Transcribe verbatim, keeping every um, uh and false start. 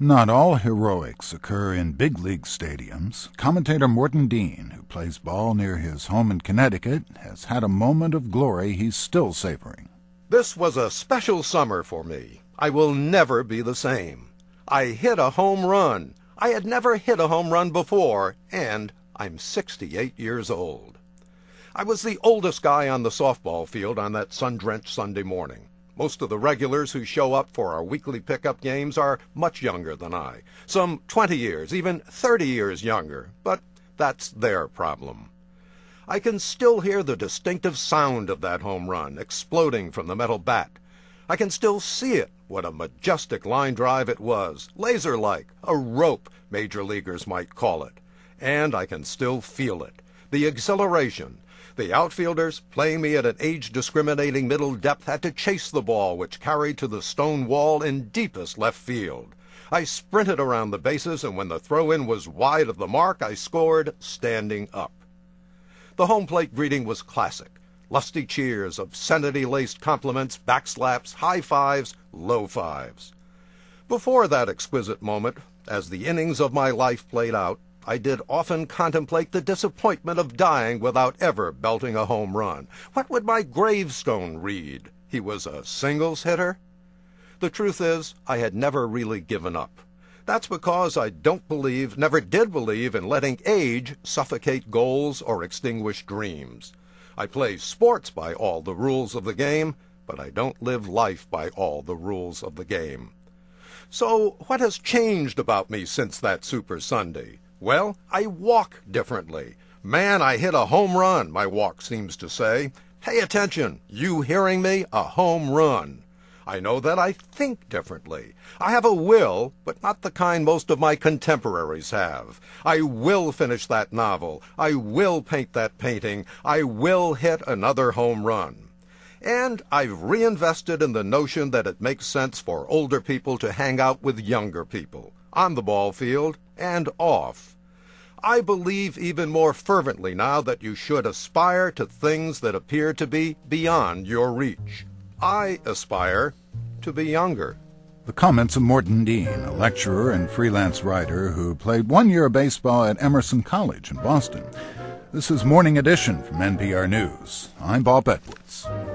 Not all heroics occur in big league stadiums. Commentator Morton Dean, who plays ball near his home in Connecticut, has had a moment of glory he's still savoring. This was a special summer for me. I will never be the same. I hit a home run. I had never hit a home run before, and I'm sixty-eight years old. I was the oldest guy on the softball field on that sun-drenched Sunday morning. Most of the regulars who show up for our weekly pickup games are much younger than I, some twenty years, even thirty years younger, but that's their problem. I can still hear the distinctive sound of that home run exploding from the metal bat. I can still see it. What a majestic line drive it was, laser-like, a rope, major leaguers might call it. And I can still feel it, the exhilaration. The outfielders, playing me at an age-discriminating middle depth, had to chase the ball, which carried to the stone wall in deepest left field. I sprinted around the bases, and when the throw-in was wide of the mark, I scored standing up. The home plate greeting was classic. Lusty cheers, obscenity-laced compliments, backslaps, high fives, low fives. Before that exquisite moment, as the innings of my life played out, I did often contemplate the disappointment of dying without ever belting a home run. What would my gravestone read? He was a singles hitter? The truth is, I had never really given up. That's because I don't believe, never did believe, in letting age suffocate goals or extinguish dreams. I play sports by all the rules of the game, but I don't live life by all the rules of the game. So, what has changed about me since that Super Sunday? Well, I walk differently. Man, I hit a home run, my walk seems to say. Pay attention. You hearing me? A home run. I know that I think differently. I have a will, but not the kind most of my contemporaries have. I will finish that novel. I will paint that painting. I will hit another home run. And I've reinvested in the notion that it makes sense for older people to hang out with younger people, on the ball field and off. I believe even more fervently now that you should aspire to things that appear to be beyond your reach. I aspire to be younger. The comments of Morton Dean, a lecturer and freelance writer who played one year of baseball at Emerson College in Boston. This is Morning Edition from N P R News. I'm Bob Edwards.